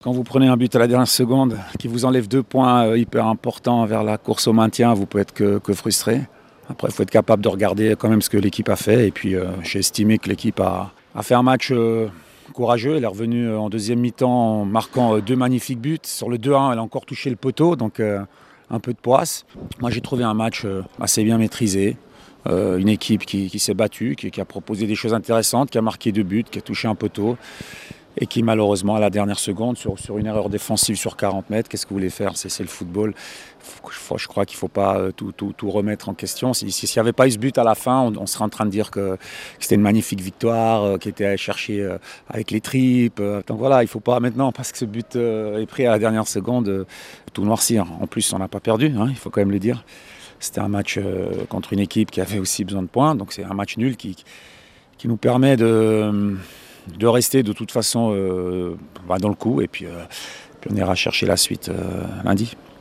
Quand vous prenez un but à la dernière seconde qui vous enlève 2 points hyper importants vers la course au maintien, vous pouvez être que frustré. Après, il faut être capable de regarder quand même ce que l'équipe a fait. Et puis, j'ai estimé que l'équipe a fait un match courageux. Elle est revenue en deuxième mi-temps en marquant 2 magnifiques buts. Sur le 2-1, elle a encore touché le poteau, donc un peu de poisse. Moi, j'ai trouvé un match assez bien maîtrisé. Une équipe qui s'est battue, qui a proposé des choses intéressantes, qui a marqué 2 buts, qui a touché un poteau. Et qui malheureusement à la dernière seconde sur une erreur défensive sur 40 mètres, qu'est-ce que vous voulez faire, c'est le football. Je crois qu'il ne faut pas tout remettre en question. S'il n'y avait pas eu ce but à la fin, on serait en train de dire que c'était une magnifique victoire, qui était cherchée avec les tripes. Donc voilà, il ne faut pas maintenant, parce que ce but est pris à la dernière seconde, tout noircir. En plus, on n'a pas perdu, hein, il faut quand même le dire. C'était un match contre une équipe qui avait aussi besoin de points, donc c'est un match nul qui nous permet de rester de toute façon dans le coup et puis on ira chercher la suite lundi.